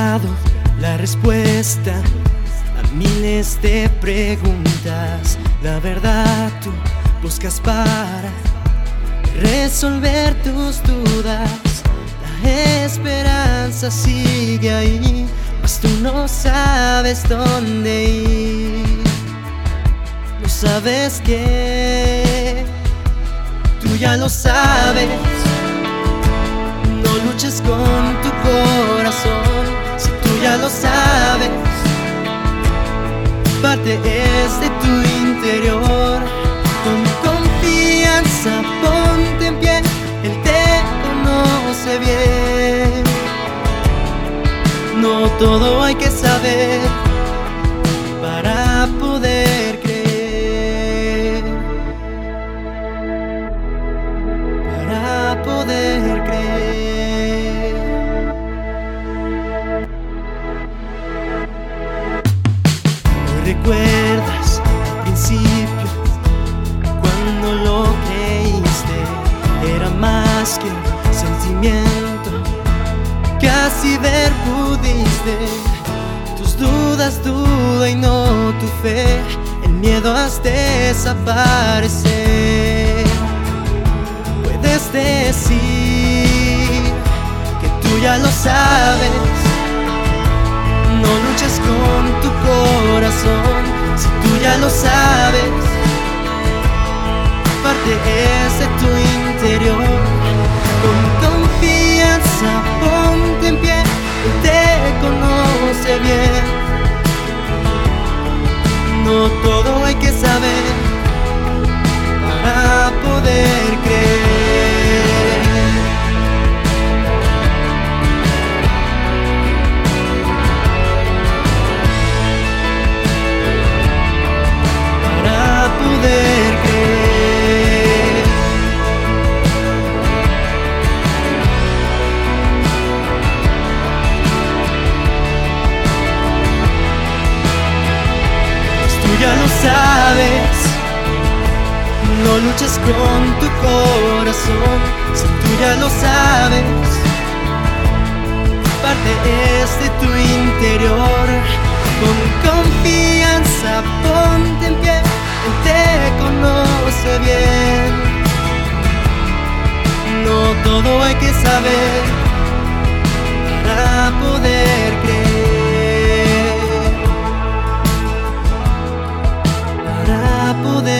buscado la respuesta a miles de preguntas. La verdad tú buscas para resolver tus dudas. La esperanza sigue ahí, mas tú no sabes dónde ir. No sabes qué, tú ya lo sabes. No luches con tu corazón, si tú ya lo sabes. Parte es de tu interior. Con confianza ponte en pie, Él te conoce bien. No todo hay que saber para poder creer. Para poder creer. ¿No recuerdas al principio cuando lo creíste? Era más que un sentimiento, casi ver pudiste. Tus dudas, duda y no tu fe, el miedo has desaparecer. Puedes decir que tú ya lo sabes. No luches con tu corazón, si tú ya lo sabes. Parte es de tu interior. Con confianza ponte en pie, Él te conoce bien. No todo hay que saber para poder creer. Para poder creer. Tú ya lo sabes. No luches con tu corazón, si tú ya lo sabes. Parte es de tu interior. Con confianza ponte en pie, Él te conoce bien. No todo hay que saber para poder creer. Para poder